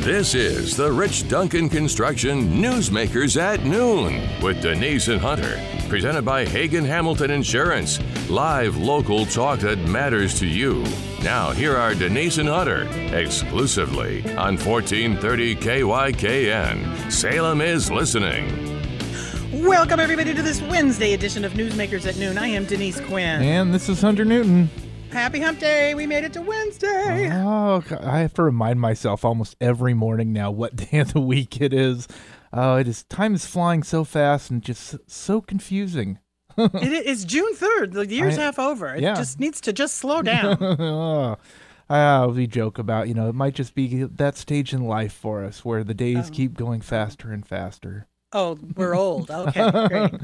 This is the Rich Duncan Construction Newsmakers at Noon with Denise and Hunter. Presented by Hagen Hamilton Insurance. Live local talk that matters to you. Now, here are Denise and Hunter, exclusively on 1430 KYKN. Salem is listening. Welcome, everybody, to this Wednesday edition of Newsmakers at Noon. I am Denise Quinn. And this is Hunter Newton. Happy Hump Day. We made it to Wednesday. Oh, I have to remind myself almost every morning now what day of the week it is. Oh, time is flying so fast and just so confusing. It's June 3rd. The year's half over. It just needs to just slow down. We joke about, it might just be that stage in life for us where the days keep going faster and faster. Oh, we're old. Okay, great.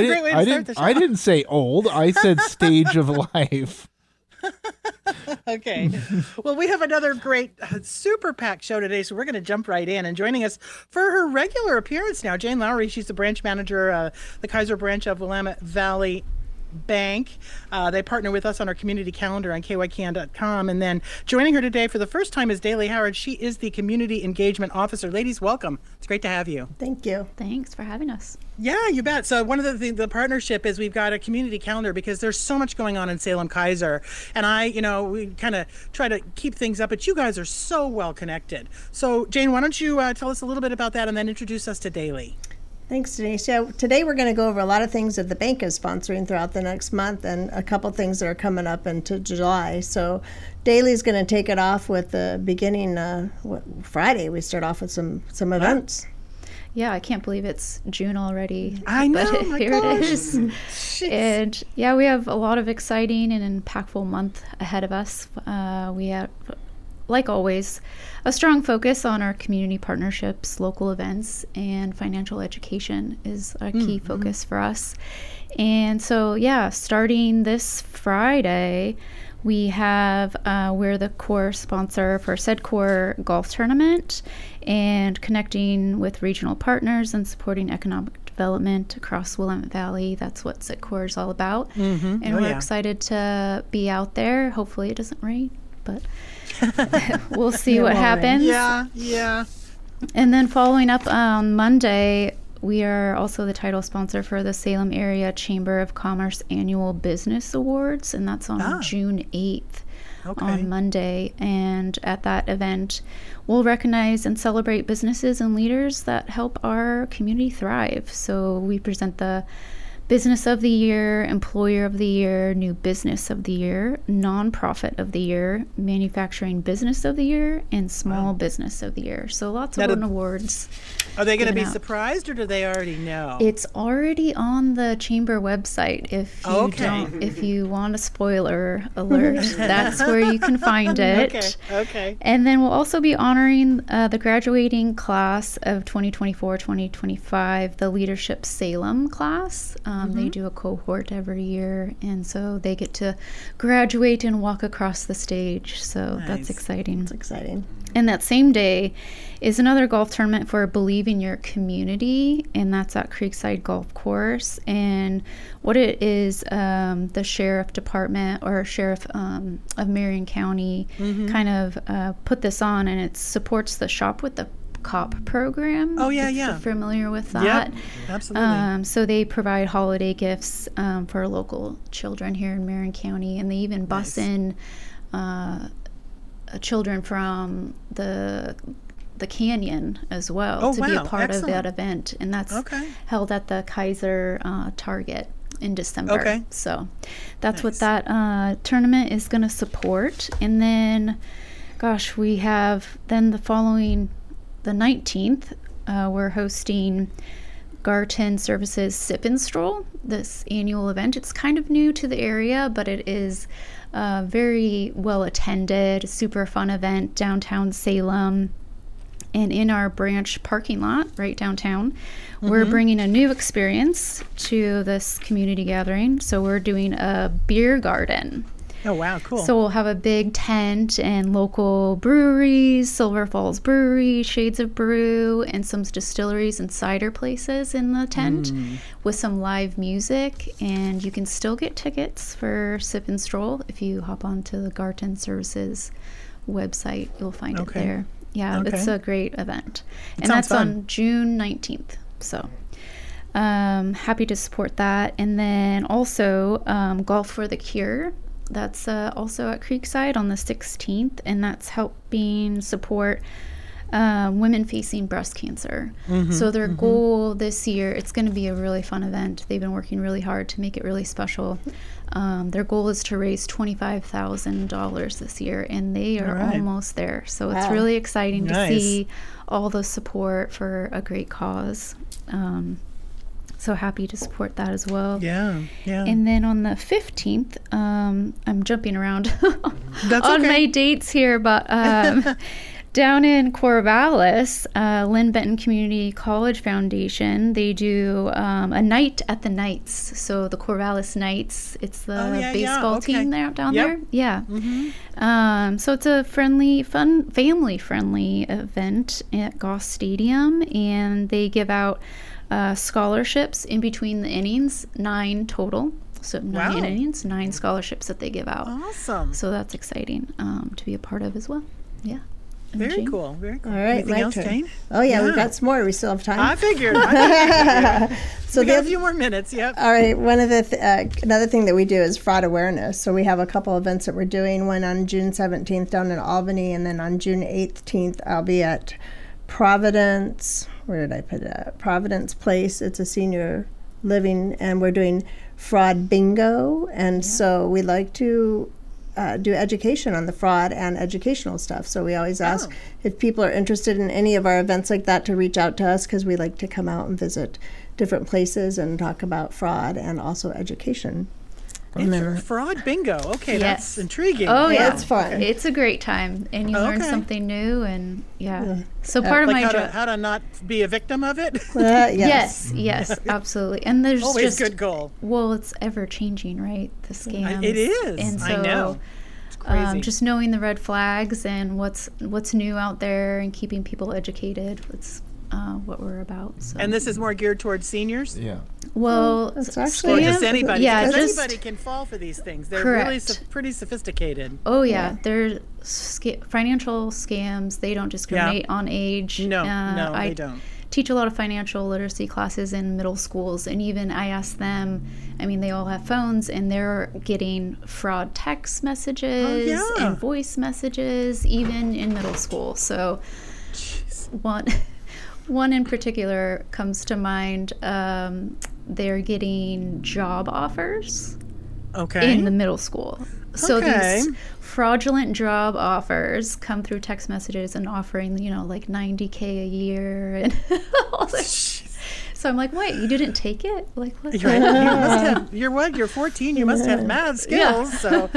I didn't say old. I said stage of life. Okay. Well, we have another great super packed show today, so we're going to jump right in. And joining us for her regular appearance now, Jane Lowry. She's the branch manager, the Kaiser branch of Willamette Valley Bank. They partner with us on our community calendar on KYKN.com. And then joining her today for the first time is Daly Howard. She is the Community Engagement Officer. Ladies, welcome. It's great to have you. Thank you. Thanks for having us. Yeah, you bet. So one of the partnership is we've got a community calendar because there's so much going on in Salem Kaiser. And we kind of try to keep things up, but you guys are so well connected. So Jane, why don't you tell us a little bit about that and then introduce us to Daly? Thanks, Denise. Yeah, today we're going to go over a lot of things that the bank is sponsoring throughout the next month and a couple things that are coming up into July. So Daly's going to take it off with the beginning Friday. We start off with some events. Yeah, I can't believe it's June already. I know, but here it is. And yeah, we have a lot of exciting and impactful month ahead of us. We have, like always, a strong focus on our community partnerships, local events, and financial education is a key focus for us. And so, starting this Friday, we have, we're the core sponsor for SEDCOR Golf Tournament and connecting with regional partners and supporting economic development across Willamette Valley. That's what SEDCOR is all about. And we're excited to be out there. Hopefully it doesn't rain, but we'll see what happens. Yeah. And then following up on Monday, we are also the title sponsor for the Salem Area Chamber of Commerce Annual Business Awards, and that's on June 8th on Monday. And at that event, we'll recognize and celebrate businesses and leaders that help our community thrive. So we present the Business of the Year, Employer of the Year, New Business of the Year, Nonprofit of the Year, Manufacturing Business of the Year, and Small Business of the Year. So lots of awards. Are they going to be surprised, or do they already know? It's already on the chamber website. If you want a spoiler alert, that's where you can find it. Okay. And then we'll also be honoring the graduating class of 2024-2025, the Leadership Salem class. They do a cohort every year, and so they get to graduate and walk across the stage. So that's exciting. It's exciting. And that same day is another golf tournament for Believe in Your Community, and that's at Creekside Golf Course. And what it is, the sheriff department or sheriff of Marion County kind of put this on, and it supports the Shop with the Cop program. Oh, yeah. If you're familiar with that. Yep, absolutely. So they provide holiday gifts for local children here in Marion County, and they even bus in children from the canyon as well be a part of that event, and that's held at the Kaiser Target in December. So that's what that tournament is going to support. And then we have then the 19th, we're hosting Garten Services Sip and Stroll, this annual event. It's kind of new to the area, but it is very well attended, super fun event downtown Salem. And in our branch parking lot right downtown, we're bringing a new experience to this community gathering. So we're doing a beer garden. Oh, wow, cool. So we'll have a big tent and local breweries, Silver Falls Brewery, Shades of Brew, and some distilleries and cider places in the tent with some live music. And you can still get tickets for Sip and Stroll if you hop onto the Garten Services website. You'll find it there. Yeah, it's a great event. And that's on June 19th. So happy to support that. And then also Golf for the Cure. That's also at Creekside on the 16th. And that's helping support women facing breast cancer. So their goal this year, it's going to be a really fun event. They've been working really hard to make it really special. Their goal is to raise $25,000 this year, and they are almost there. So it's really exciting to see all the support for a great cause. So happy to support that as well. Yeah. And then on the 15th, I'm jumping around on my dates here, but down in Corvallis, Lynn Benton Community College Foundation, they do a night at the Knights. So the Corvallis Knights, it's the baseball team there down there. Yeah. So it's a friendly, fun, family-friendly event at Goss Stadium, and they give out scholarships in between the innings, 9 total. So 9 innings, 9 scholarships that they give out. Awesome. So that's exciting to be a part of as well. Yeah. Very cool. Very cool. All right, anything else, Jane? Oh yeah, we've got some more. We still have time. I figured. So we got a few more minutes. Yep. All right. One of the another thing that we do is fraud awareness. So we have a couple events that we're doing. One on June 17th down in Albany, and then on June 18th I'll be at Providence. Where did I put it? Providence Place. It's a senior living, and we're doing fraud bingo. And so we like to do education on the fraud and educational stuff. So we always ask if people are interested in any of our events like that to reach out to us, because we like to come out and visit different places and talk about fraud and also education. And fraud bingo. Okay, that's intriguing. Oh yeah, it's fun. It's a great time, and you learn something new, and So part of like my job, how to not be a victim of it. Yes, absolutely. And there's always good goal. Well, it's ever changing, right? The scams. It is. And so, I know. It's crazy. Just knowing the red flags and what's new out there and keeping people educated. It's what we're about. So. And this is more geared towards seniors? Yeah. Well, it's actually... Or just anybody. Yeah, because anybody can fall for these things. They're really pretty sophisticated. Oh, yeah. They're financial scams. They don't discriminate on age. No, they don't. Teach a lot of financial literacy classes in middle schools, and even I ask them, I mean, they all have phones, and they're getting fraud text messages and voice messages, even in middle school. So one in particular comes to mind. They're getting job offers in the middle school. So these fraudulent job offers come through text messages and offering, like $90K a year and all this. So I'm like, what? You didn't take it? Like, what? You're what? You're 14. You must have mad skills. So.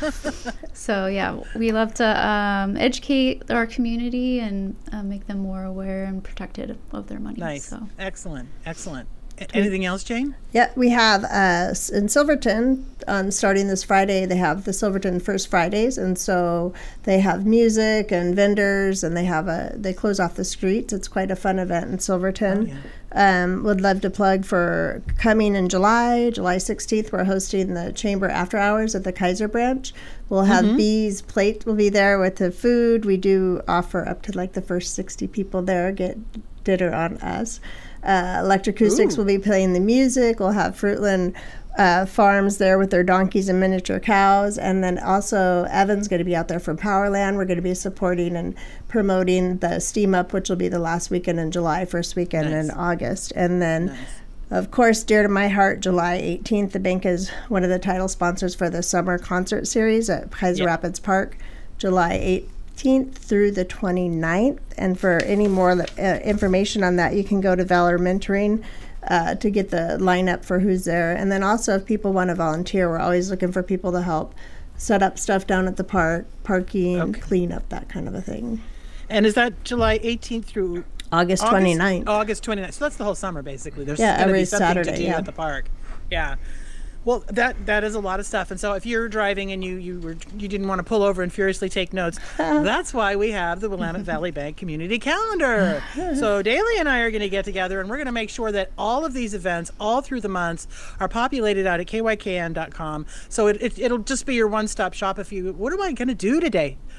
So yeah, we love to educate our community and make them more aware and protected of their money. Nice. So. Excellent. Anything else, Jane? Yeah, we have in Silverton, starting this Friday, they have the Silverton First Fridays, and so they have music and vendors, and they close off the streets. It's quite a fun event in Silverton. Would love to plug for coming in July 16th, we're hosting the Chamber After Hours at the Kaiser branch. We'll have Bee's Plate will be there with the food. We do offer up to the first 60 people there get dinner on us. Electroacoustics will be playing the music. We'll have Fruitland Farms there with their donkeys and miniature cows. And then also Evan's going to be out there from Powerland. We're going to be supporting and promoting the Steam Up, which will be the last weekend in July, first weekend in August. And then, of course, dear to my heart, July 18th, the bank is one of the title sponsors for the summer concert series at Kaiser Rapids Park, July 18th through the 29th. And for any more information on that, you can go to Valor Mentoring to get the lineup for who's there. And then also, if people want to volunteer, we're always looking for people to help set up stuff down at the park, parking, clean up, that kind of a thing. And is that July 18th through August 29th? August 29th. So that's the whole summer, basically. There's every something Saturday to do at the park. Yeah. Well, that is a lot of stuff. And so if you're driving and you didn't want to pull over and furiously take notes, that's why we have the Willamette Valley Bank Community Calendar. So Daly and I are going to get together, and we're going to make sure that all of these events all through the months are populated out at kykn.com. So it'll just be your one-stop shop. What am I going to do today?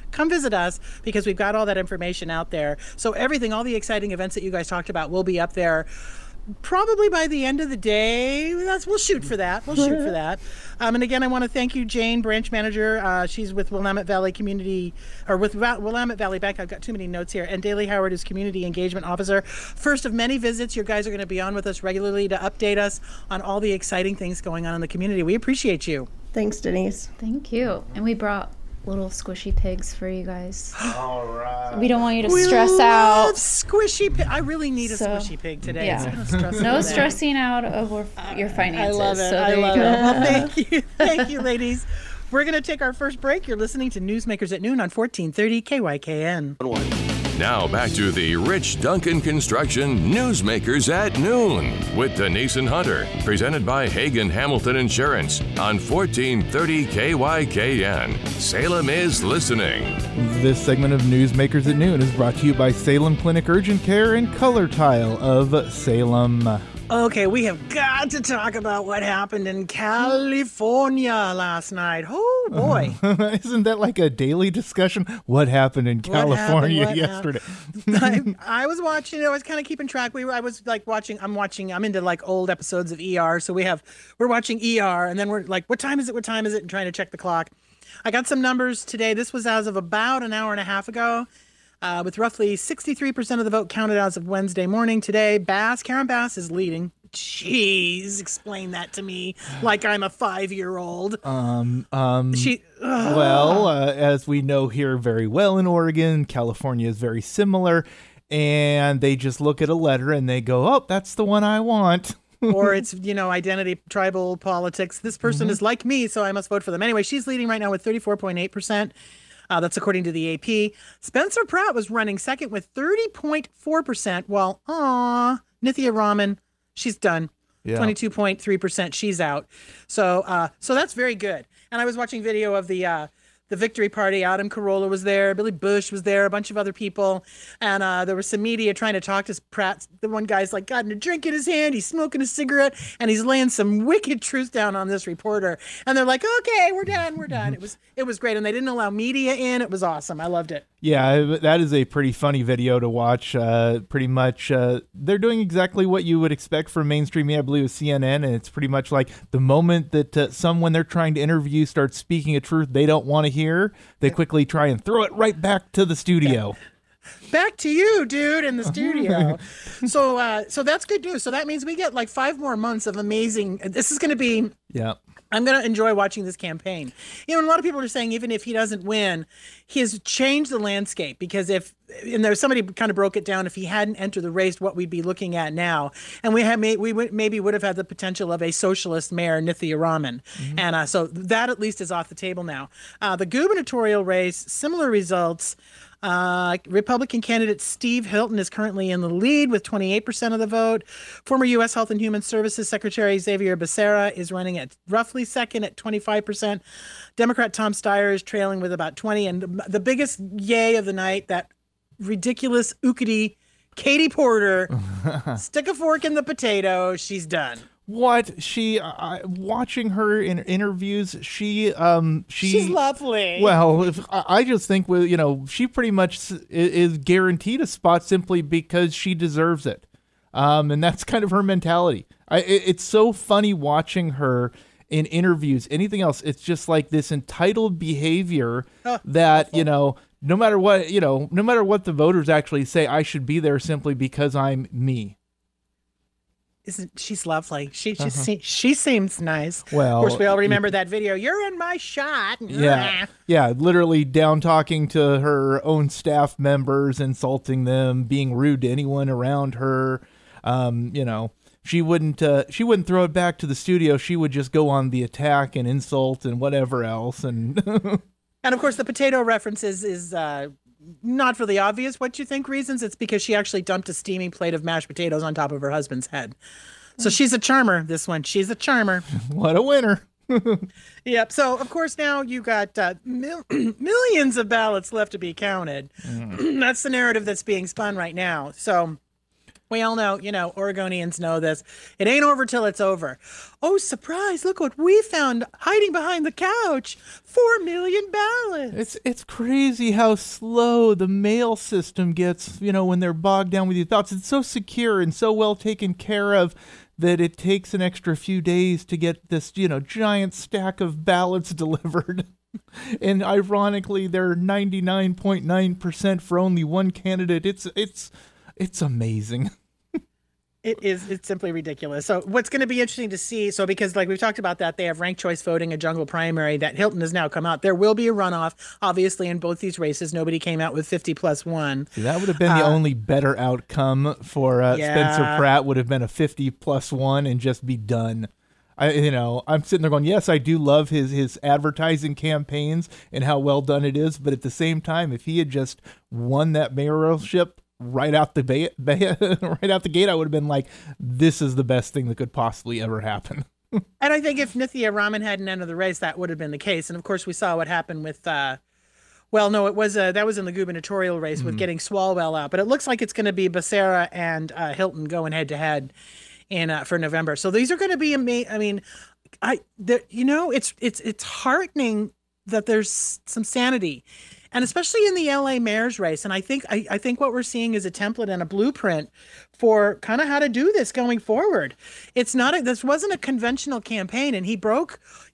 come visit us because we've got all that information out there. So everything, all the exciting events that you guys talked about will be up there. Probably by the end of the day. We'll shoot for that. And again, I want to thank you, Jane, branch manager. She's with Willamette Valley Community, or with Willamette Valley Bank. I've got too many notes here. And Daly Howard is Community Engagement Officer. First of many visits. You guys are going to be on with us regularly to update us on all the exciting things going on in the community. We appreciate you. Thanks, Denise. Thank you. And we brought little squishy pigs for you guys. All right. We don't want you to stress out. Squishy pig. I really need a squishy pig today. Yeah. No stressing out over your finances. I love it. I love it. Well, thank you. Thank you, ladies. We're going to take our first break. You're listening to Newsmakers at Noon on 1430 KYKN. Now back to the Rich Duncan Construction Newsmakers at Noon with Denise and Hunter, presented by Hagen Hamilton Insurance on 1430 KYKN. Salem is listening. This segment of Newsmakers at Noon is brought to you by Salem Clinic Urgent Care and Color Tile of Salem. Okay, we have got to talk about what happened in California last night. Oh, boy. Isn't that like a daily discussion? What happened in California yesterday? I was watching, I was kind of keeping track. I'm into like old episodes of ER. So we're watching ER and then we're like, what time is it? And trying to check the clock. I got some numbers today. This was as of about an hour and a half ago. With roughly 63% of the vote counted as of Wednesday morning. Today, Karen Bass is leading. Jeez, explain that to me like I'm a 5-year-old. As we know here very well in Oregon, California is very similar, and they just look at a letter and they go, oh, that's the one I want. Or it's, identity, tribal politics. This person is like me, so I must vote for them. Anyway, she's leading right now with 34.8%. That's according to the AP. Spencer Pratt was running second with 30.4%, while, Nithya Raman, she's done. Yeah. 22.3%, she's out. So that's very good. And I was watching video of the victory party. Adam Carolla was there. Billy Bush was there. A bunch of other people. And there was some media trying to talk to Pratt. The one guy's like got a drink in his hand. He's smoking a cigarette. And he's laying some wicked truth down on this reporter. And they're like, okay, we're done. It was great. And they didn't allow media in. It was awesome. I loved it. Yeah, that is a pretty funny video to watch. Pretty much, they're doing exactly what you would expect from mainstream media. I believe with CNN, and it's pretty much like the moment that when they're trying to interview starts speaking a truth they don't want to hear, they quickly try and throw it right back to the studio. Back to you, dude, in the studio. So that's good news. So that means we get like 5 more months of amazing. This is going to be. Yeah. I'm going to enjoy watching this campaign. And a lot of people are saying even if he doesn't win, he has changed the landscape because somebody kind of broke it down, if he hadn't entered the race, what we'd be looking at now. And we would have had the potential of a socialist mayor, Nithya Raman. Mm-hmm. And so that at least is off the table now. The gubernatorial race, similar results. Republican candidate Steve Hilton is currently in the lead with 28% of the vote. Former U.S. Health and Human Services Secretary Xavier Becerra is running at roughly second at 25%. Democrat Tom Steyer is trailing with about 20%. And the biggest yay of the night, that ridiculous ookity Katie Porter, stick a fork in the potato. She's done. What watching her in interviews, she's lovely. Well, I just think she pretty much is guaranteed a spot simply because she deserves it, and that's kind of her mentality. It's so funny watching her in interviews. Anything else, it's just like this entitled behavior that awful. No matter what the voters actually say, I should be there simply because I'm me. She's lovely. She seems nice. Well, of course, we all remember that video. You're in my shot. Yeah, literally down talking to her own staff members, insulting them, being rude to anyone around her. She wouldn't throw it back to the studio. She would just go on the attack and insult and whatever else. And and of course, the potato reference is not for the obvious what you think reasons. It's because she actually dumped a steaming plate of mashed potatoes on top of her husband's head. So she's a charmer, this one. She's a charmer. What a winner. Yep. So, of course, now you got millions of ballots left to be counted. That's the narrative that's being spun right now. So We all know, Oregonians know this. It ain't over till it's over. Oh, surprise, look what we found hiding behind the couch. 4 million ballots. It's crazy how slow the mail system gets, when they're bogged down with your thoughts. It's so secure and so well taken care of that it takes an extra few days to get this, giant stack of ballots delivered. And ironically, they're 99.9% for only one candidate. It's amazing. It's simply ridiculous. So what's going to be interesting to see, because like we've talked about that, they have ranked choice voting, a jungle primary, that Hilton has now come out. There will be a runoff, obviously, in both these races. Nobody came out with 50+1. See, that would have been the only better outcome for Spencer Pratt, would have been a 50+1 and just be done. I'm sitting there going, yes, I do love his advertising campaigns and how well done it is. But at the same time, if he had just won that mayoralship right out the gate, I would have been like, this is the best thing that could possibly ever happen. And I think if Nithya Raman hadn't entered the race, that would have been the case. And of course, we saw what happened with, that was in the gubernatorial race with getting Swalwell out. But it looks like it's going to be Becerra and Hilton going head to head for November. So these are going to be amazing. I mean, it's heartening that there's some sanity. And especially in the LA mayor's race. And I think what we're seeing is a template and a blueprint for kind of how to do this going forward. This wasn't a conventional campaign, and he broke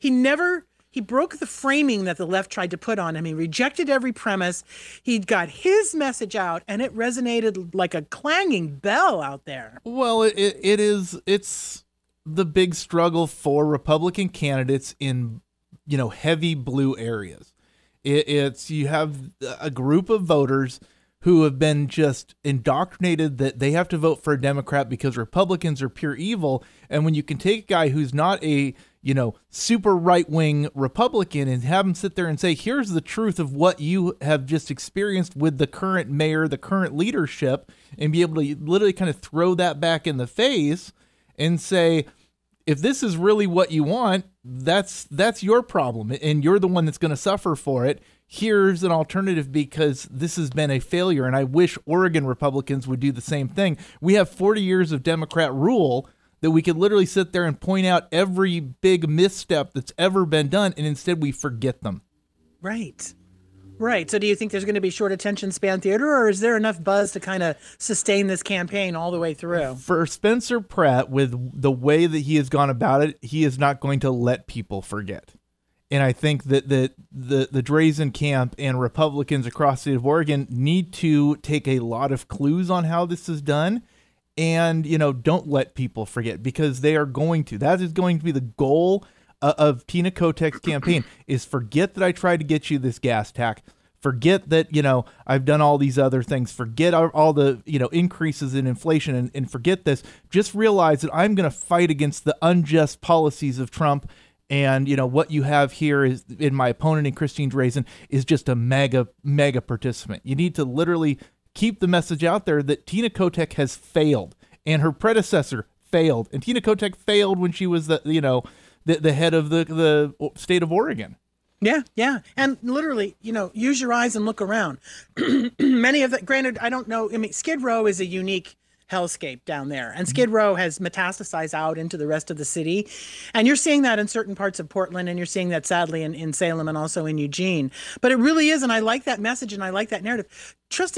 the framing that the left tried to put on him. He rejected every premise. He got his message out, and it resonated like a clanging bell out there. Well, it's the big struggle for Republican candidates in, heavy blue areas. You have a group of voters who have been just indoctrinated that they have to vote for a Democrat because Republicans are pure evil. And when you can take a guy who's not a, super right-wing Republican and have him sit there and say, here's the truth of what you have just experienced with the current mayor, the current leadership, and be able to literally kind of throw that back in the face and say, if this is really what you want, that's your problem, and you're the one that's going to suffer for it. Here's an alternative, because this has been a failure, and I wish Oregon Republicans would do the same thing. We have 40 years of Democrat rule that we could literally sit there and point out every big misstep that's ever been done, and instead we forget them. Right. So do you think there's going to be short attention span theater, or is there enough buzz to kind of sustain this campaign all the way through? For Spencer Pratt, with the way that he has gone about it, he is not going to let people forget. And I think that the Drazen camp and Republicans across the state of Oregon need to take a lot of clues on how this is done, and, don't let people forget, because they are going to. That is going to be the goal of Tina Kotek's campaign, is forget that I tried to get you this gas tax. Forget that, I've done all these other things. Forget all the, increases in inflation and forget this. Just realize that I'm going to fight against the unjust policies of Trump. And, what you have here is, in my opponent, in Christine Drazen, is just a mega participant. You need to literally keep the message out there that Tina Kotek has failed, and her predecessor failed. And Tina Kotek failed when she was the head of the state of Oregon. Yeah. And literally, use your eyes and look around. Many of the, granted, I don't know. I mean, Skid Row is a unique hellscape down there, and Skid Row has metastasized out into the rest of the city, and you're seeing that in certain parts of Portland, and you're seeing that sadly in Salem and also in Eugene. But it really is, and I like that message, and I like that narrative.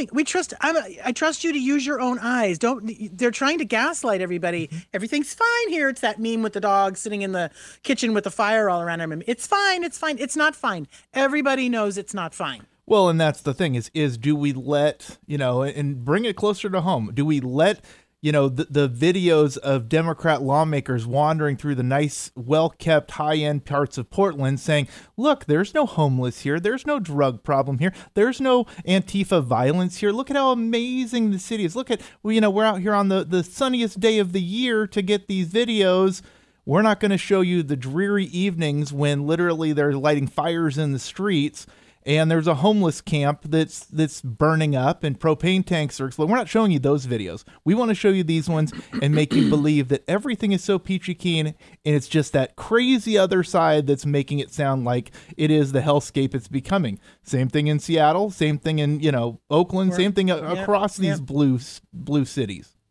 I trust you to use your own eyes. They're trying to gaslight everybody. Everything's fine here. It's that meme with the dog sitting in the kitchen with the fire all around him. It's fine. It's not fine. Everybody knows it's not fine. Well, and that's the thing is do we let, and bring it closer to home, do we let, the videos of Democrat lawmakers wandering through the nice, well-kept, high-end parts of Portland saying, look, there's no homeless here, there's no drug problem here, there's no Antifa violence here, look at how amazing the city is, look at, we're out here on the sunniest day of the year to get these videos. We're not going to show you the dreary evenings when literally they're lighting fires in the streets, and there's a homeless camp that's burning up and propane tanks are exploding. We're not showing you those videos. We want to show you these ones and make you believe that everything is so peachy keen, and it's just that crazy other side that's making it sound like it is the hellscape it's becoming. Same thing in Seattle, same thing in Oakland, same thing across these blue cities.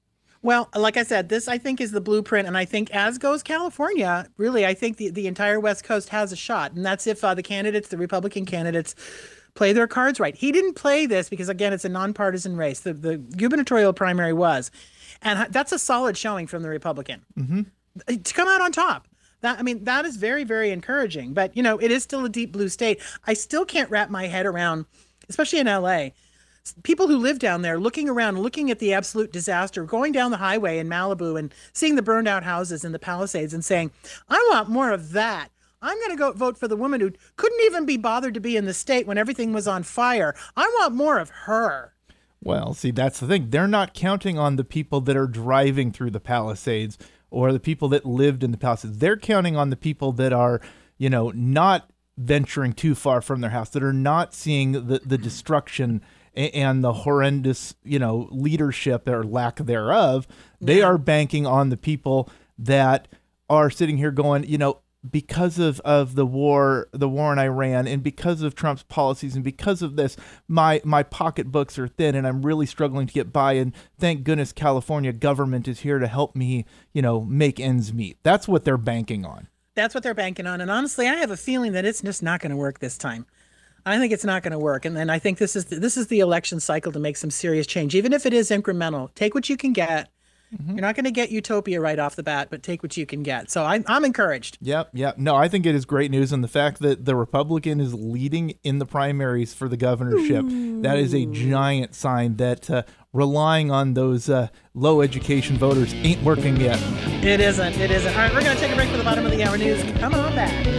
Well, like I said, this I think is the blueprint, and I think as goes California, really, I think the entire West Coast has a shot, and that's if the Republican candidates play their cards right. He didn't play this because, again, it's a nonpartisan race. The gubernatorial primary was, and that's a solid showing from the Republican to come out on top. That is very, very encouraging, but it is still a deep blue state. I still can't wrap my head around, especially in LA, people who live down there looking around, looking at the absolute disaster, going down the highway in Malibu and seeing the burned out houses in the Palisades and saying, I want more of that. I'm going to go vote for the woman who couldn't even be bothered to be in the state when everything was on fire. I want more of her. Well, see, that's the thing. They're not counting on the people that are driving through the Palisades or the people that lived in the Palisades. They're counting on the people that are, not venturing too far from their house, that are not seeing the destruction and the horrendous, leadership or lack thereof. They are banking on the people that are sitting here going, because of the war in Iran, and because of Trump's policies, and because of this, my pocketbooks are thin, and I'm really struggling to get by. And thank goodness California government is here to help me, make ends meet. That's what they're banking on. That's what they're banking on. And honestly, I have a feeling that it's just not going to work this time. I think it's not going to work. And then I think this is the election cycle to make some serious change, even if it is incremental. Take what you can get. Mm-hmm. You're not going to get utopia right off the bat, but take what you can get. So I'm encouraged. Yep. No, I think it is great news. And the fact that the Republican is leading in the primaries for the governorship, that is a giant sign that relying on those low education voters ain't working yet. It isn't. All right, we're going to take a break for the bottom of the hour news. Come on back.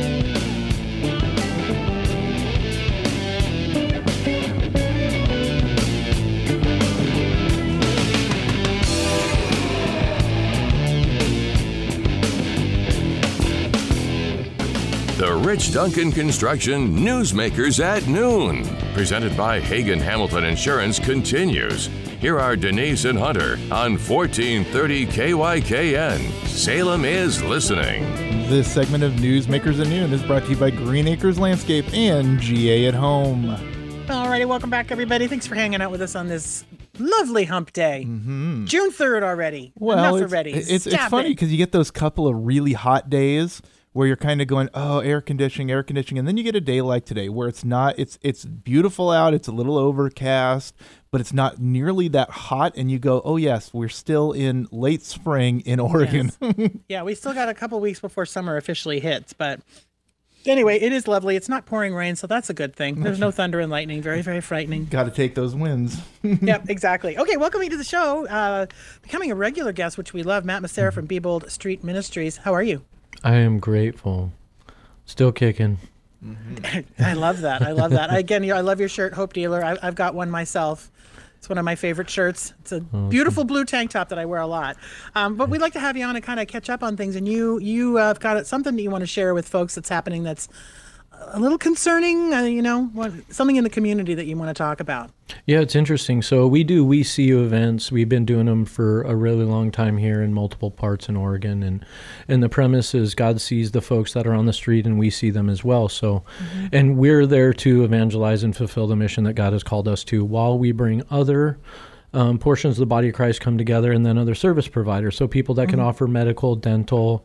The Rich Duncan Construction Newsmakers at Noon, presented by Hagen Hamilton Insurance, continues. Here are Denise and Hunter on 1430 KYKN. Salem is listening. This segment of Newsmakers at Noon is brought to you by Green Acres Landscape and GA at Home. All righty, welcome back, everybody. Thanks for hanging out with us on this lovely hump day. Mm-hmm. June 3rd already. Well, enough it's, already. It's funny because you get those couple of really hot days where you're kind of going, oh, air conditioning, and then you get a day like today where it's beautiful out, it's a little overcast, but it's not nearly that hot, and you go, oh yes, we're still in late spring in Oregon. Yes. Yeah, we still got a couple weeks before summer officially hits, but anyway, it is lovely. It's not pouring rain, so that's a good thing. There's no thunder and lightning. Very, very frightening. Got to take those wins. Yep, exactly. Okay, welcome to the show. Becoming a regular guest, which we love, Matt Massera from Bebold Street Ministries. How are you? I am grateful. Still kicking. Mm-hmm. I love that. Again, I love your shirt, Hope Dealer. I've got one myself. It's one of my favorite shirts. It's a beautiful blue tank top that I wear a lot. But we'd like to have you on and kind of catch up on things. And you have got something that you want to share with folks that's happening that's a little concerning, something in the community that you want to talk about. Yeah, it's interesting. So we see you events. We've been doing them for a really long time here in multiple parts in Oregon. And the premise is God sees the folks that are on the street and we see them as well. So, and we're there to evangelize and fulfill the mission that God has called us to while we bring other portions of the body of Christ come together, and then other service providers. So people that can offer medical, dental,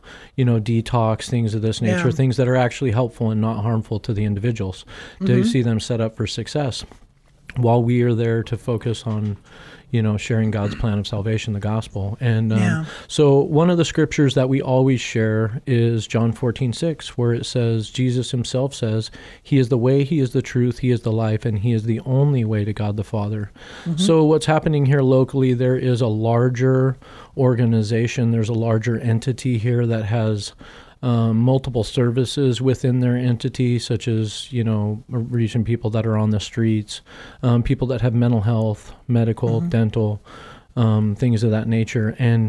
detox, things of this nature, things that are actually helpful and not harmful to the individuals, to see them set up for success. While we are there to focus on, sharing God's plan of salvation, the gospel. And so one of the scriptures that we always share is John 14:6, where it says, Jesus himself says, he is the way, he is the truth, he is the life, and he is the only way to God the Father. So what's happening here locally, there is a larger organization, there's a larger entity here that has multiple services within their entity, such as, reaching people that are on the streets, people that have mental health, medical, dental, things of that nature. And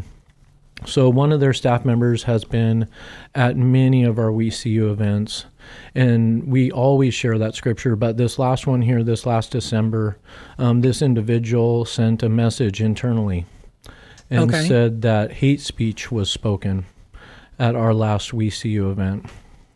so one of their staff members has been at many of our We See You events, and we always share that scripture. But this last one here, this last December, this individual sent a message internally and said that hate speech was spoken at our last We See You event.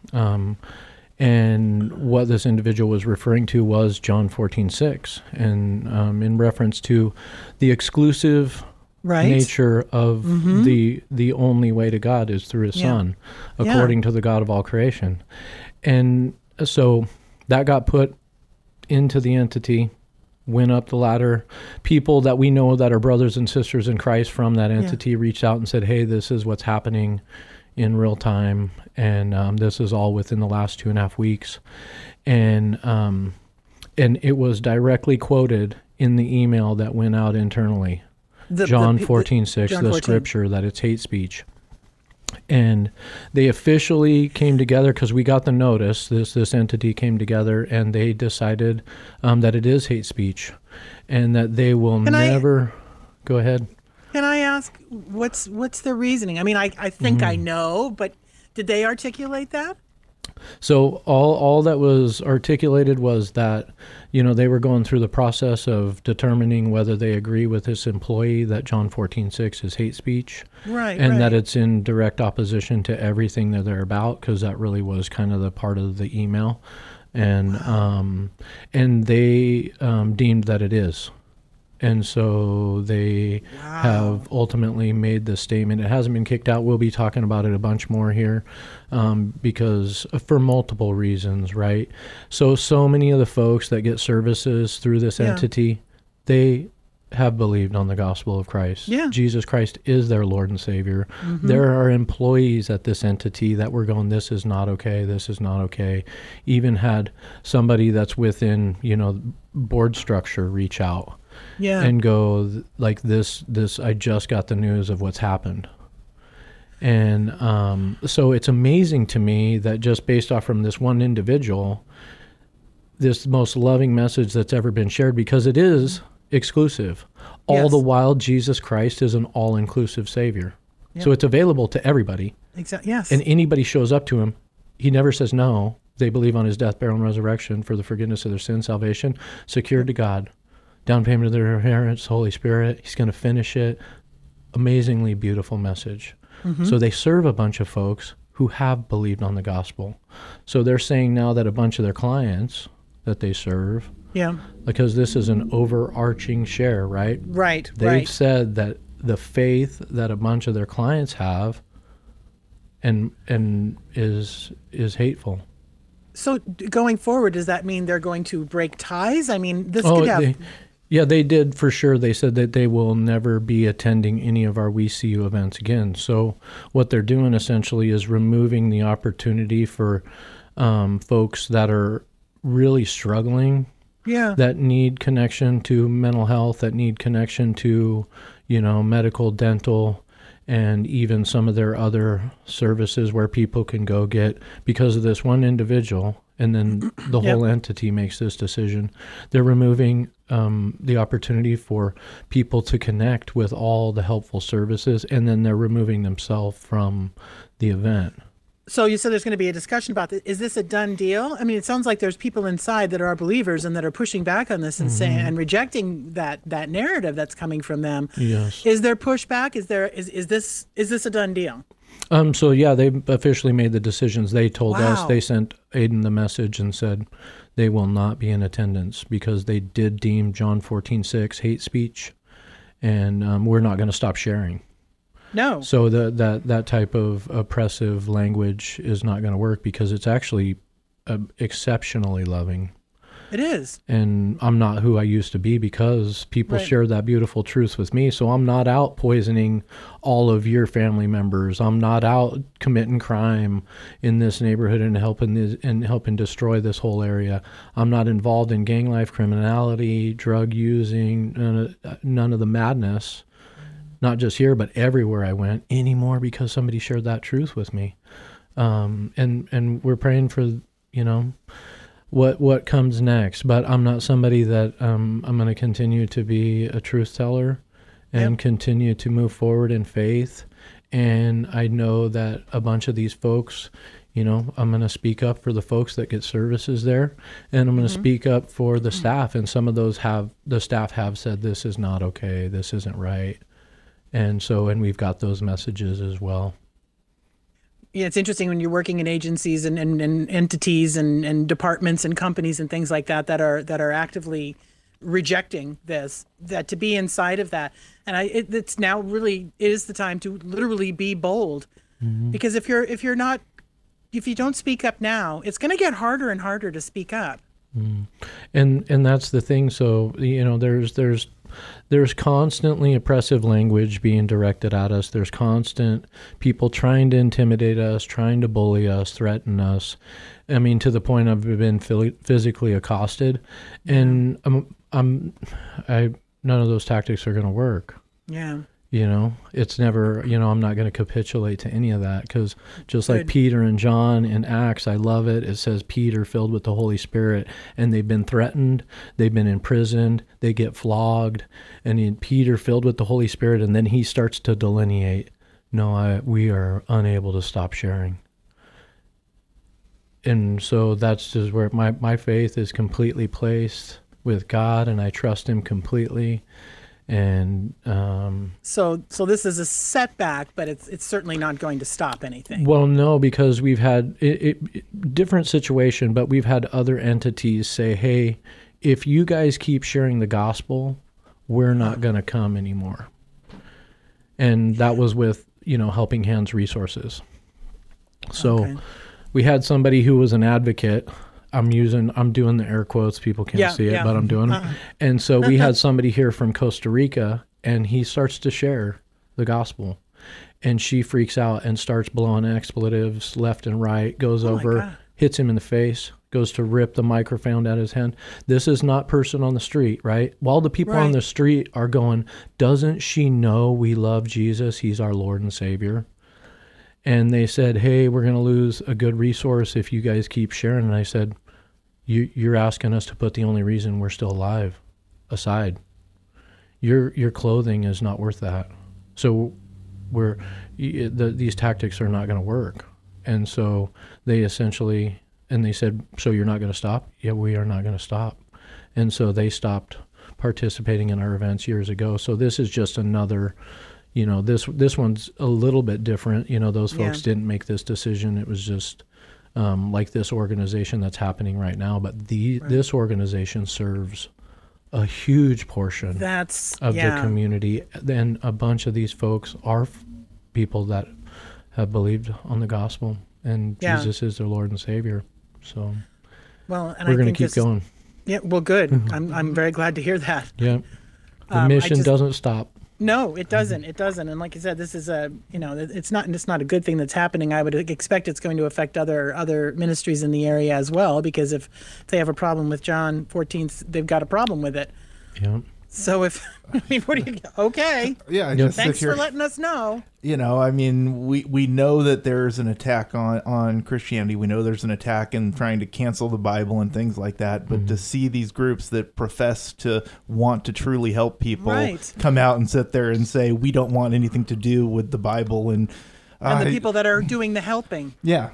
And what this individual was referring to was John 14:6, and in reference to the exclusive nature of the only way to God is through his Son, according to the God of all creation. And so that got put into the entity, went up the ladder. People that we know that are brothers and sisters in Christ from that entity reached out and said, hey, this is what's happening in real time, and this is all within the last 2.5 weeks. And it was directly quoted in the email that went out internally. John 14:6, the scripture that it's hate speech. And they officially came together because we got the notice. This entity came together, and they decided that it is hate speech, and that they will never. Go ahead. Can I ask what's the reasoning? I mean, I think I know, but did they articulate that? So all that was articulated was that, they were going through the process of determining whether they agree with this employee that John 14:6 is hate speech, and that it's in direct opposition to everything that they're about, because that really was kind of the part of the email, and they deemed that it is. And so they have ultimately made this statement. It hasn't been kicked out. We'll be talking about it a bunch more here because for multiple reasons, right? So many of the folks that get services through this entity, they have believed on the gospel of Christ. Yeah. Jesus Christ is their Lord and Savior. There are employees at this entity that were going, this is not okay, this is not okay. Even had somebody that's within, board structure reach out. And go like this, I just got the news of what's happened. And so it's amazing to me that just based off from this one individual, this most loving message that's ever been shared, because it is exclusive. All the while, Jesus Christ is an all-inclusive Savior. So it's available to everybody. Exactly. Yes. And anybody shows up to him, he never says no. They believe on his death, burial, and resurrection for the forgiveness of their sins, salvation, secured to God. Down payment of their inheritance, Holy Spirit. He's going to finish it. Amazingly beautiful message. So they serve a bunch of folks who have believed on the gospel. So they're saying now that a bunch of their clients that they serve, because this is an overarching share, right? Right. They've said that the faith that a bunch of their clients have and is hateful. So going forward, does that mean they're going to break ties? I mean, this could have... They did for sure. They said that they will never be attending any of our We See You events again. So what they're doing essentially is removing the opportunity for folks that are really struggling, that need connection to mental health, that need connection to, medical, dental, and even some of their other services where people can go get, because of this one individual, and then the whole entity makes this decision. They're removing the opportunity for people to connect with all the helpful services, and then they're removing themselves from the event. So you said there's going to be a discussion about this. Is this a done deal? I mean, it sounds like there's people inside that are believers and that are pushing back on this and saying and rejecting that narrative that's coming from them. Yes. Is there pushback? Is this a done deal? So they officially made the decisions. They told us, they sent Aiden the message and said they will not be in attendance because they did deem John 14:6 hate speech, and we're not going to stop sharing. No. So that type of oppressive language is not going to work because it's actually exceptionally loving. It is. And I'm not who I used to be because people shared that beautiful truth with me. So I'm not out poisoning all of your family members. I'm not out committing crime in this neighborhood and helping destroy this whole area. I'm not involved in gang life, criminality, drug using, none of the madness. Not just here, but everywhere I went anymore because somebody shared that truth with me. And we're praying for, what comes next. But I'm not somebody that I'm going to continue to be a truth teller and continue to move forward in faith. And I know that a bunch of these folks, I'm going to speak up for the folks that get services there, and I'm going to speak up for the staff. And some of the staff have said, this is not okay, this isn't right. And we've got those messages as well. Yeah, it's interesting when you're working in agencies and entities and departments and companies and things like that are actively rejecting this, that to be inside of that. And it's now really is the time to literally be bold, because if you don't speak up now, it's going to get harder and harder to speak up. And that's the thing. So, there's constantly oppressive language being directed at us. There's constant people trying to intimidate us, trying to bully us, threaten us. I mean, to the point I've been physically accosted, and none of those tactics are going to work. Yeah. It's never, I'm not going to capitulate to any of that, because just like Peter and John in Acts, I love it. It says Peter filled with the Holy Spirit, and they've been threatened, they've been imprisoned, they get flogged, and Peter filled with the Holy Spirit, and then he starts to delineate, we are unable to stop sharing. And so that's just where my faith is completely placed with God, and I trust him completely. And so this is a setback, but it's certainly not going to stop anything. Well, no, because we've had different situation, but we've had other entities say, hey, if you guys keep sharing the gospel, we're not going to come anymore. And that was with, Helping Hands Resources. So we had somebody who was an advocate. I'm doing the air quotes. People can't see it, but I'm doing it. And so we had somebody here from Costa Rica, and he starts to share the gospel, and she freaks out and starts blowing expletives left and right, goes over, hits him in the face, goes to rip the microphone out of his hand. This is not person on the street, right? While the people on the street are going, doesn't she know we love Jesus? He's our Lord and Savior. And they said, hey, we're going to lose a good resource if you guys keep sharing. And I said, you're asking us to put the only reason we're still alive aside. Your clothing is not worth that. So these tactics are not going to work. And so they essentially, and they said, so you're not going to stop? Yeah, we are not going to stop. And so they stopped participating in our events years ago. So this is just another... this one's a little bit different. Those folks didn't make this decision. It was just like this organization that's happening right now. But this organization serves a huge portion of the community. And a bunch of these folks are people that have believed on the gospel. And Jesus is their Lord and Savior. So we're going to keep going. Yeah, well, good. I'm very glad to hear that. Yeah. The mission doesn't stop. No, it doesn't. It doesn't. And like you said, this is it's not a good thing that's happening. I would expect it's going to affect other ministries in the area as well, because if they have a problem with John 14, they've got a problem with it. Yeah. So okay. Yeah. Thanks for letting us know. We know that there's an attack on Christianity. We know there's an attack in trying to cancel the Bible and things like that. But to see these groups that profess to want to truly help people come out and sit there and say, we don't want anything to do with the Bible. And the people that are doing the helping. Yeah.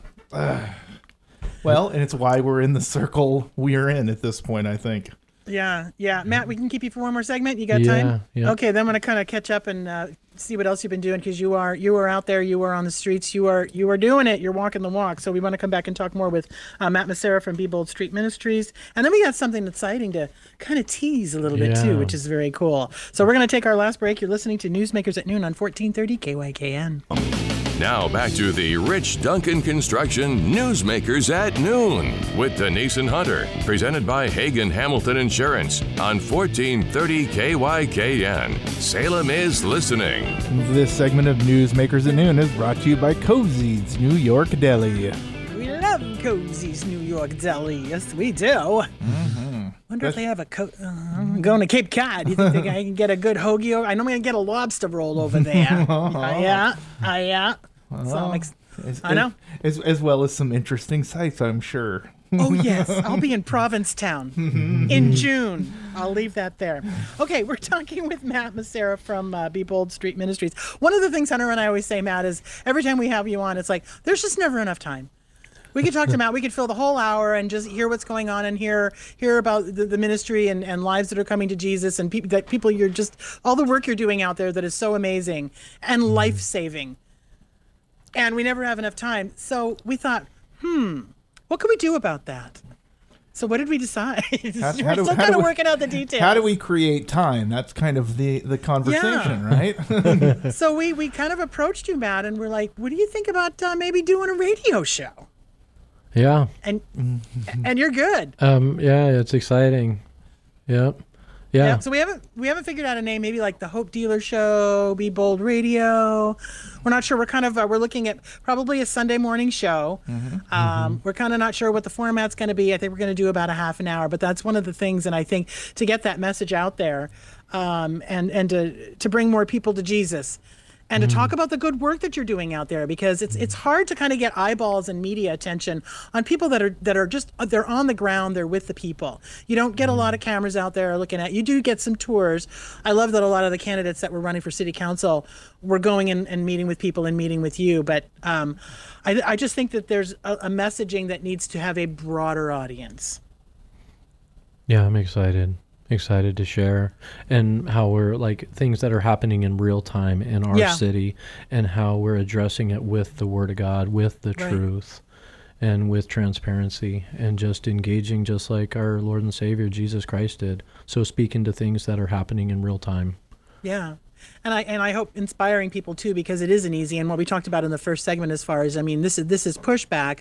Well, and it's why we're in the circle we're in at this point, I think. Yeah. Matt, we can keep you for one more segment. You got time? Yeah. Okay, then I'm going to kind of catch up and see what else you've been doing, because you are out there, you are on the streets, you are doing it, you're walking the walk. So we want to come back and talk more with Matt Massera from Be Bold Street Ministries. And then we got something exciting to kind of tease a little bit too, which is very cool. So we're going to take our last break. You're listening to Newsmakers at Noon on 1430 KYKN. Now back to the Rich Duncan Construction Newsmakers at Noon with Denise and Hunter, presented by Hagen Hamilton Insurance on 1430 KYKN. Salem is listening. This segment of Newsmakers at Noon is brought to you by Cozy's New York Deli. We love Cozy's New York Deli. Yes, we do. Mm-hmm. Wonder if they have a I'm going to Cape Cod. You think I can get a good hoagie? I know I'm going to get a lobster roll over there. Yeah. Well, I know. As well as some interesting sights, I'm sure. Oh, yes. I'll be in Provincetown in June. I'll leave that there. Okay, we're talking with Matt Massera from Be Bold Street Ministries. One of the things Hunter and I always say, Matt, is every time we have you on, it's like, there's just never enough time. We could talk to Matt. We could fill the whole hour and just hear what's going on and hear about the ministry and lives that are coming to Jesus and people you're just, all the work you're doing out there that is so amazing and life-saving. And we never have enough time. So we thought, what can we do about that? So what did we decide? We're still kind of working out the details. How do we create time? That's kind of the conversation, right? So we kind of approached you, Matt, and we're like, what do you think about maybe doing a radio show? Yeah. And you're good. Yeah, it's exciting. Yep. Yeah. So we haven't figured out a name. Maybe like the Hope Dealer Show, Be Bold Radio. We're not sure. We're kind of we're looking at probably a Sunday morning show. We're kind of not sure what the format's going to be. I think we're going to do about a half an hour. But that's one of the things. And I think to get that message out there, and to bring more people to Jesus. And to talk about the good work that you're doing out there, because it's hard to kind of get eyeballs and media attention on people that are just they're on the ground, they're with the people. You don't get a lot of cameras out there looking at. You do get some tours. I love that a lot of the candidates that were running for city council were going in and meeting with people and meeting with you. But I just think that there's a messaging that needs to have a broader audience. Yeah, I'm excited to share, and how we're like things that are happening in real time in our city, and how we're addressing it with the Word of God, with the truth, and with transparency, and just engaging just like our Lord and Savior Jesus Christ did. So speaking to things that are happening in real time. Yeah. And I hope inspiring people too, because it isn't easy. And what we talked about in the first segment, as far as, this is pushback.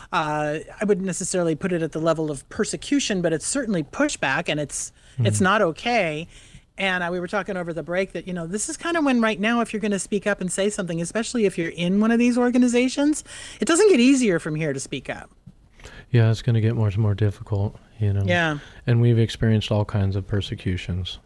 I wouldn't necessarily put it at the level of persecution, but it's certainly pushback, and it's not okay. And we were talking over the break that, this is kind of when right now, if you're going to speak up and say something, especially if you're in one of these organizations, it doesn't get easier from here to speak up. Yeah, it's going to get more and more difficult, Yeah. And we've experienced all kinds of persecutions,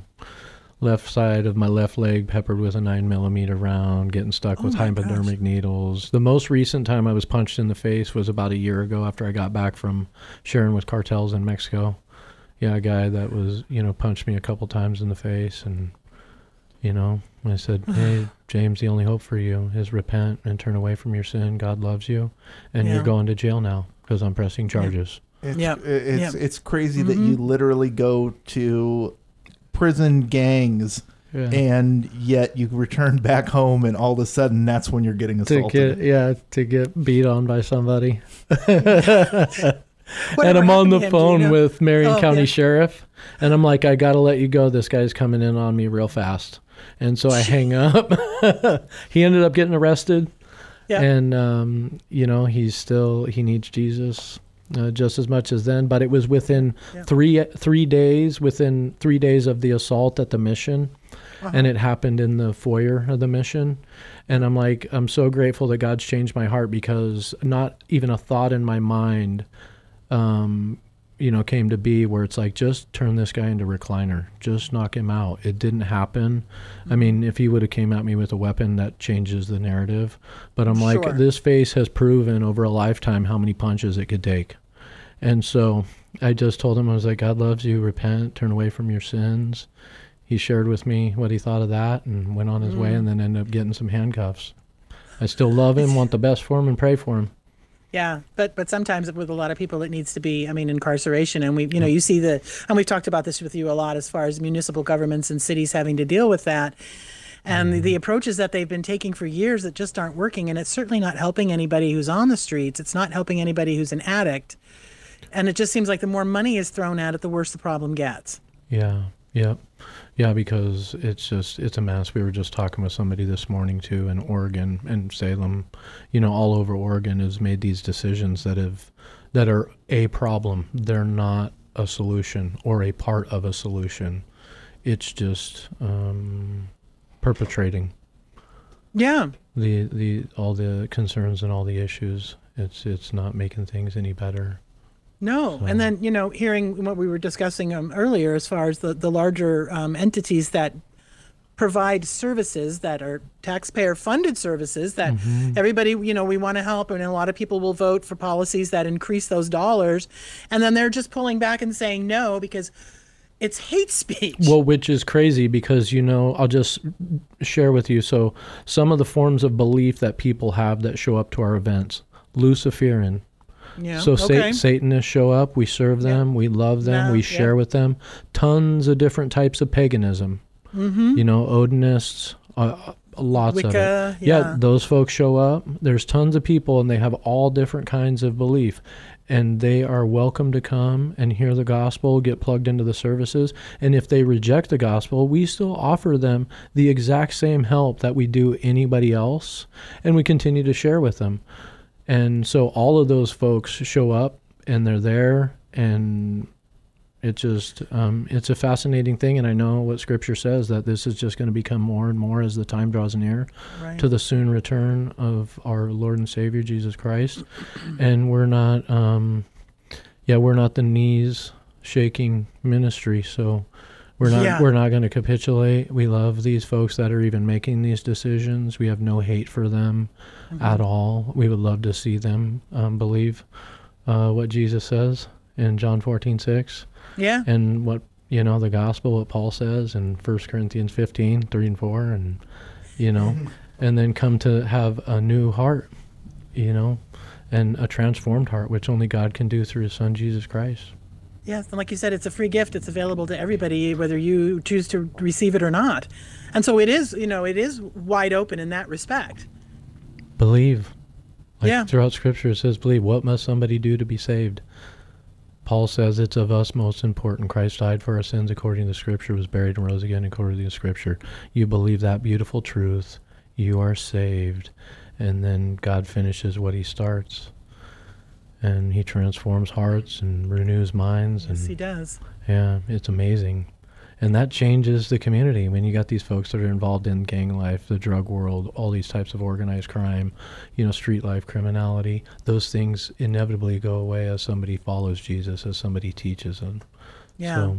Left side of my left leg peppered with a 9mm round, getting stuck with hypodermic needles. The most recent time I was punched in the face was about a year ago after I got back from sharing with cartels in Mexico. Yeah, a guy that was, punched me a couple times in the face, and, I said, hey, James, the only hope for you is repent and turn away from your sin. God loves you, and you're going to jail now because I'm pressing charges. It's crazy that you literally go to prison gangs, and yet you return back home, and all of a sudden that's when you're getting assaulted. To get beat on by somebody. And I'm on the phone with Marion County Sheriff, and I'm like, I got to let you go. This guy's coming in on me real fast. And so I hang up. He ended up getting arrested. Yeah. And, he needs Jesus just as much as then. But it was within 3 days, within 3 days of the assault at the mission. And it happened in the foyer of the mission. And I'm like, I'm so grateful that God's changed my heart, because not even a thought in my mind came to be where it's like, just turn this guy into recliner, just knock him out. It didn't happen. I mean, if he would have came at me with a weapon, that changes the narrative. But I'm like, this face has proven over a lifetime how many punches it could take. And so I just told him, I was like, God loves you, repent, turn away from your sins. He shared with me what he thought of that and went on his way, and then ended up getting some handcuffs. I still love him, want the best for him, and pray for him. Yeah, but sometimes with a lot of people, it needs to be, incarceration. And you see and we've talked about this with you a lot, as far as municipal governments and cities having to deal with that. And the approaches that they've been taking for years that just aren't working. And it's certainly not helping anybody who's on the streets. It's not helping anybody who's an addict. And it just seems like the more money is thrown at it, the worse the problem gets. Yeah, yep. Yeah, because it's a mess. We were just talking with somebody this morning too in Oregon and Salem, all over Oregon has made these decisions that are a problem. They're not a solution or a part of a solution. It's just perpetrating. Yeah. The all the concerns and all the issues. It's not making things any better. No. So. And then, hearing what we were discussing earlier, as far as the larger entities that provide services that are taxpayer-funded services that everybody, we want to help. And a lot of people will vote for policies that increase those dollars. And then they're just pulling back and saying no because it's hate speech. Well, which is crazy because, I'll just share with you. So some of the forms of belief that people have that show up to our events, Luciferian. Yeah. So Satanists show up, we serve them, we love them, we share with them. Tons of different types of paganism. Odinists, Lots Wicca, of it. Yeah, those folks show up. There's tons of people, and they have all different kinds of belief. And they are welcome to come and hear the gospel, get plugged into the services. And if they reject the gospel, we still offer them the exact same help that we do anybody else, and we continue to share with them. And so all of those folks show up, and they're there, and it just it's a fascinating thing. And I know what Scripture says, that this is just going to become more and more as the time draws near to the soon return of our Lord and Savior Jesus Christ. And we're not we're not the knees shaking ministry, so we're not going to capitulate. We love these folks that are even making these decisions. We have no hate for them at all. We would love to see them believe what Jesus says in John 14:6. Yeah. And what, the gospel, what Paul says in 1 Corinthians 15:3 and 4, and, and then come to have a new heart, and a transformed heart, which only God can do through his Son, Jesus Christ. Yes, and like you said, it's a free gift. It's available to everybody, whether you choose to receive it or not. And so it is, it is wide open in that respect. Believe. Throughout Scripture it says, believe. What must somebody do to be saved? Paul says it's of us most important. Christ died for our sins according to the Scripture, was buried and rose again according to the Scripture. You believe that beautiful truth, you are saved. And then God finishes what he starts. And he transforms hearts and renews minds. Yes, he does. Yeah, it's amazing. And that changes the community. When you got these folks that are involved in gang life, the drug world, all these types of organized crime, street life, criminality, those things inevitably go away as somebody follows Jesus, as somebody teaches them. Yeah.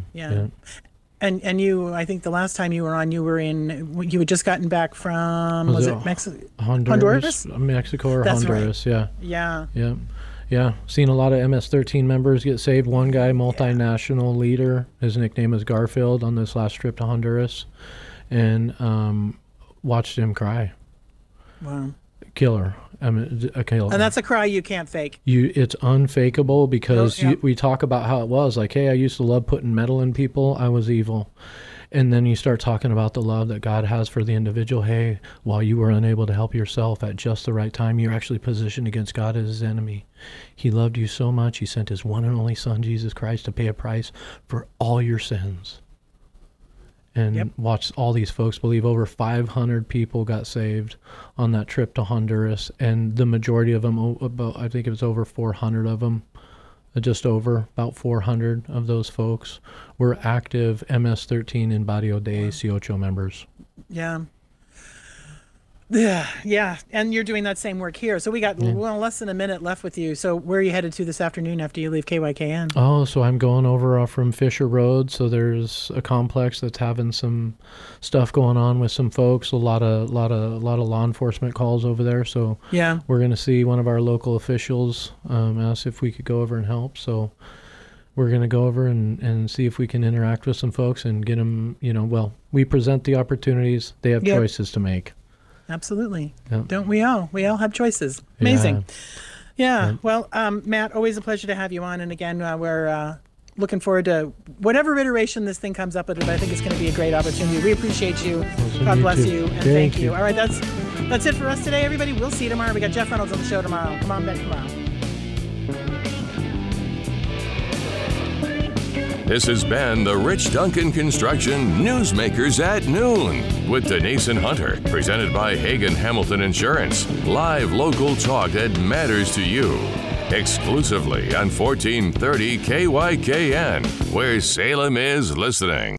And you, I think the last time you were on, you had just gotten back from, was it Honduras? Mexico or That's Honduras, right. Yeah. Yeah, seen a lot of MS-13 members get saved. One guy, multinational leader, his nickname is Garfield, on this last trip to Honduras, and watched him cry. Wow. Killer. A killer. And that's a cry you can't fake. It's unfakeable, because we talk about how it was. Like, hey, I used to love putting metal in people. I was evil. And then you start talking about the love that God has for the individual. Hey, while you were unable to help yourself at just the right time, you're actually positioned against God as his enemy. He loved you so much, he sent his one and only Son, Jesus Christ, to pay a price for all your sins. And watch all these folks believe. Over 500 people got saved on that trip to Honduras. And the majority of them, I think it was over 400 of them, just over about 400 of those folks were active MS-13 in Barrio de 18 members. Yeah. And you're doing that same work here. So we got less than a minute left with you. So where are you headed to this afternoon after you leave KYKN? Oh, so I'm going over from Fisher Road. So there's a complex that's having some stuff going on with some folks. A lot of law enforcement calls over there. So we're going to see one of our local officials ask if we could go over and help. So we're going to go over and see if we can interact with some folks and get them, we present the opportunities. They have choices to make. Absolutely. Yep. Don't we all? We all have choices. Amazing. Yeah. Well, Matt, always a pleasure to have you on. And again, we're looking forward to whatever iteration this thing comes up with. I think it's going to be a great opportunity. We appreciate you. God bless you. And thank you. All right. That's it for us today, everybody. We'll see you tomorrow. We got Jeff Reynolds on the show tomorrow. Come on back tomorrow. This has been the Rich Duncan Construction Newsmakers at Noon with Denise and Hunter, presented by Hagen Hamilton Insurance. Live local talk that matters to you. Exclusively on 1430 KYKN, where Salem is listening.